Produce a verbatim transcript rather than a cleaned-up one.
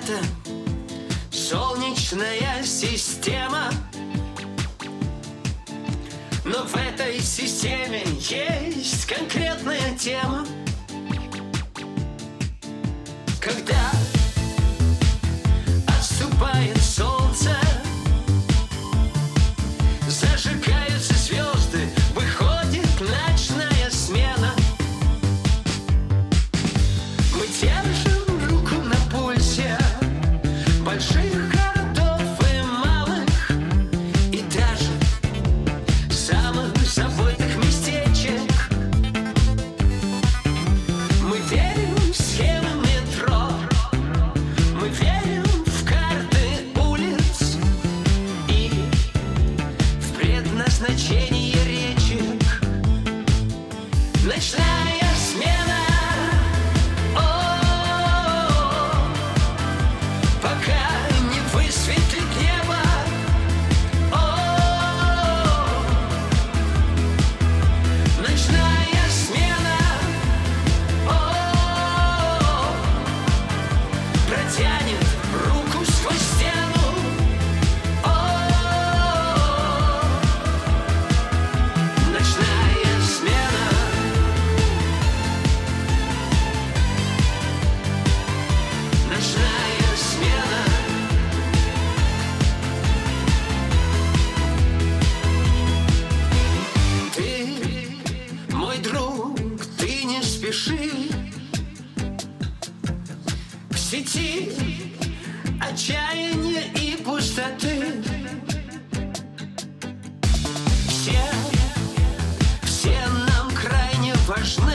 это солнечная система, но в этой системе есть конкретная тема. Когда отступает солнце, зажигаются звезды, выходит ночная смена. Мы держим руку на пульсе больших городов и малых, и даже самых забытых местечек. Мы верим в схемы метро, мы верим в карты улиц и в предназначение речек. Ночная смена, о, пока не высветлит небо, о, ночная смена, о, протянет руку сквозь стену, о, ночная смена. Ночная смена. Ты, мой друг, ты не спеши. В сети отчаяния и пустоты. Все, все нам крайне важны.